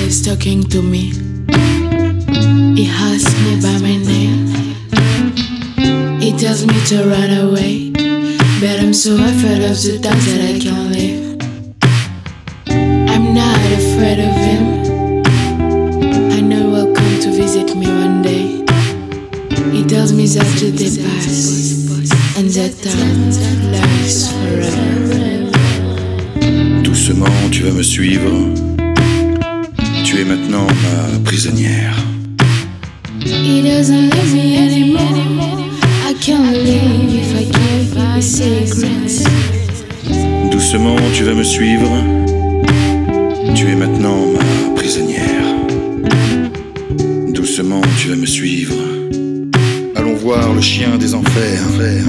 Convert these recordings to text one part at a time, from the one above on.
is talking to me. He asks me by my name. He tells me to run away, but I'm so afraid of the dark that I can't live. I'm not afraid of him. I know he'll come to visit me one day. He tells me that the day passes and that time lasts forever. Doucement, tu vas me suivre. Tu es maintenant ma prisonnière. He doesn't love me anymore. I can't live if I give you his secrets. Doucement, tu vas me suivre. Tu es maintenant ma prisonnière. Doucement, tu vas me suivre. Allons voir le chien des enfers.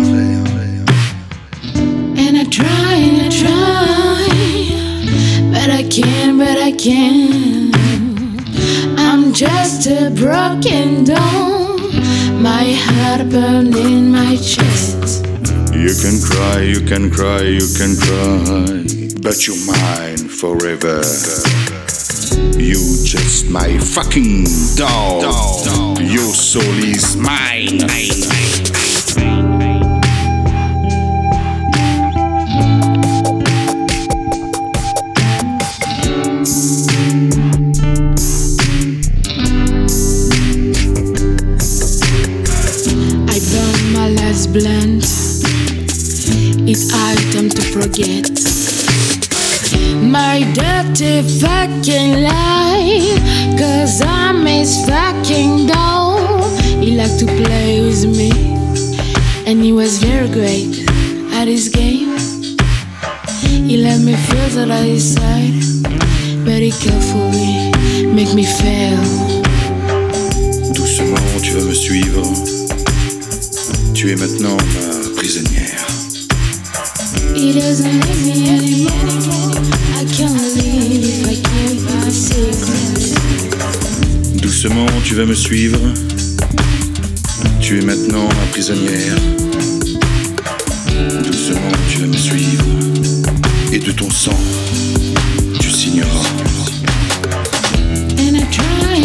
And I try, but I can't. I'm just a broken doll, my heart burned in my chest. You can cry, but you're mine forever. You just my fucking doll. Your soul is mine. Blunt, it's hard time to forget my dirty fucking life, 'cause I'm his fucking doll. He liked to play with me, and he was very great at his game. He let me feel that I decide, but he carefully make me fail. Doucement, tu vas me suivre. Tu es maintenant ma prisonnière. He doesn't love me anymore. I can't live if I give you my secrets. Doucement, tu vas me suivre. Tu es maintenant ma prisonnière. Doucement, tu vas me suivre. Et de ton sang, tu signeras. And I try,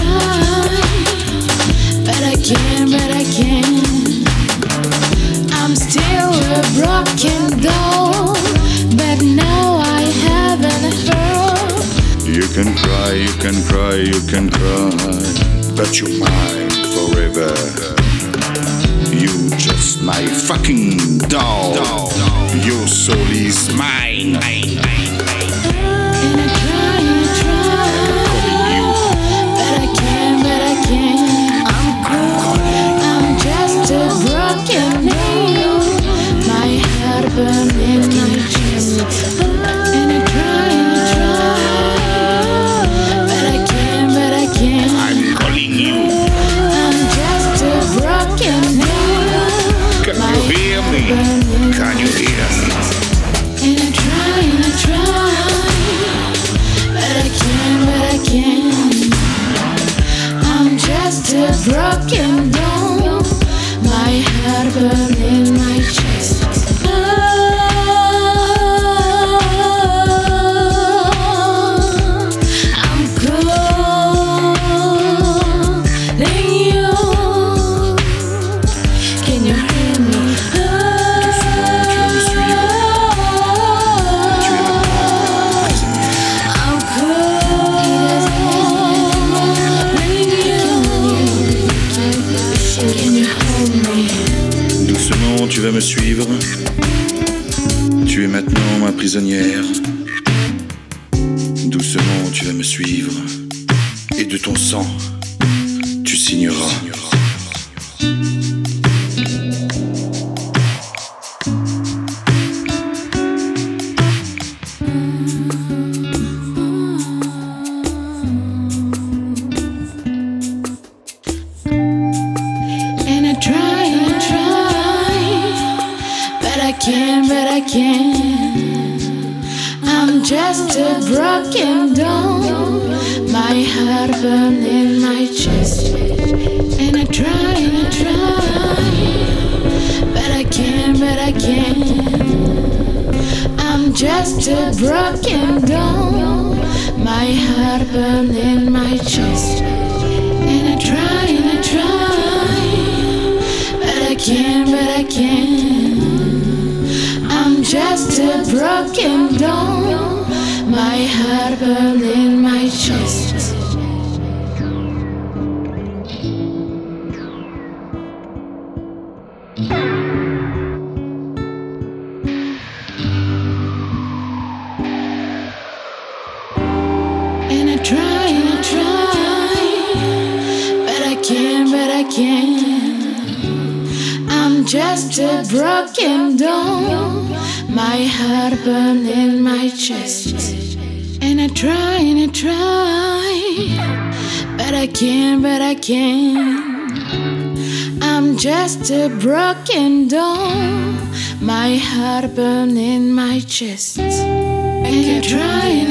but I can't. I'm still a broken doll, but now I haven't heard. You can cry, but you're mine forever. You just my fucking doll. Your soul is mine. And I try, but I can't. I'm just a broken doll, my heart burned in my chest. And I try, but I can't. I'm calling you. I'm just a broken doll, Can my you hear me? heart burned in Can you hear me? And I try, but I can't. I'm just a broken doll, my heart burned in my chest. I'm calling you. Can you hear me? Doucement, tu vas me suivre. Tu es maintenant ma prisonnière. Doucement, tu vas me suivre. Et de ton sang, tu signeras. And I try, but I can't. I'm just a broken doll, my heart burned in my chest. And I try, but I can't. I'm just a broken doll, My heart burned in my chest. And I try, but I can't. I'm just a broken doll. My heart burned in my chest. And I try, but I can't. I'm just a broken doll. My heart burned in my chest. And I try, but I can't. I'm just a broken doll. My heart burned in my chest. And I try,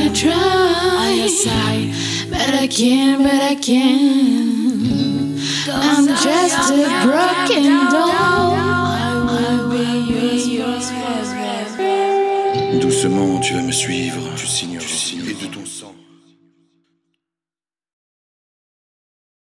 but I can't. I'm just a broken doll. Doucement, tu vas me suivre. Tu signes, et de ton sang.